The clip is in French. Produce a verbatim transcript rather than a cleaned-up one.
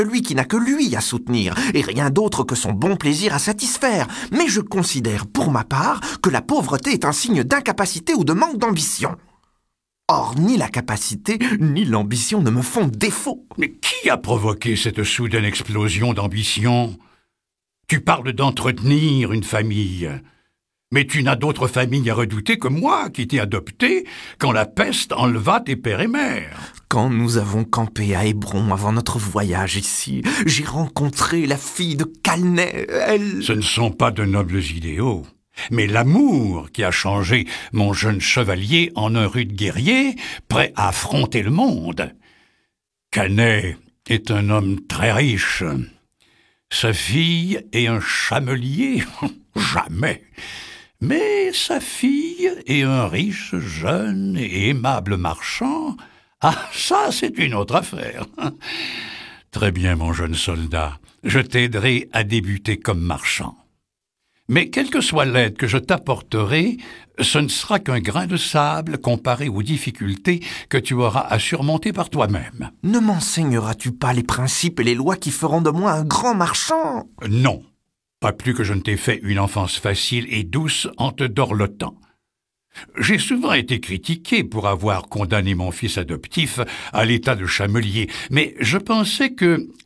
Celui qui n'a que lui à soutenir, et rien d'autre que son bon plaisir à satisfaire. Mais je considère, pour ma part, que la pauvreté est un signe d'incapacité ou de manque d'ambition. Or, ni la capacité, ni l'ambition ne me font défaut. Mais qui a provoqué cette soudaine explosion d'ambition? Tu parles d'entretenir une famille. Mais tu n'as d'autre famille à redouter que moi, qui t'ai adopté quand la peste enleva tes pères et mères. Quand nous avons campé à Hébron avant notre voyage ici, j'ai rencontré la fille de Calneh. Elle... Ce ne sont pas de nobles idéaux, mais l'amour qui a changé mon jeune chevalier en un rude guerrier, prêt à affronter le monde. Calneh est un homme très riche. Sa fille est un chamelier. Jamais. Mais sa fille est un riche, jeune et aimable marchand. Ah, ça, c'est une autre affaire. Très bien, mon jeune soldat. Je t'aiderai à débuter comme marchand. Mais quelle que soit l'aide que je t'apporterai, ce ne sera qu'un grain de sable comparé aux difficultés que tu auras à surmonter par toi-même. Ne m'enseigneras-tu pas les principes et les lois qui feront de moi un grand marchand? Non. Pas plus que je ne t'ai fait une enfance facile et douce en te dorlotant. J'ai souvent été critiqué pour avoir condamné mon fils adoptif à l'état de chamelier, mais je pensais que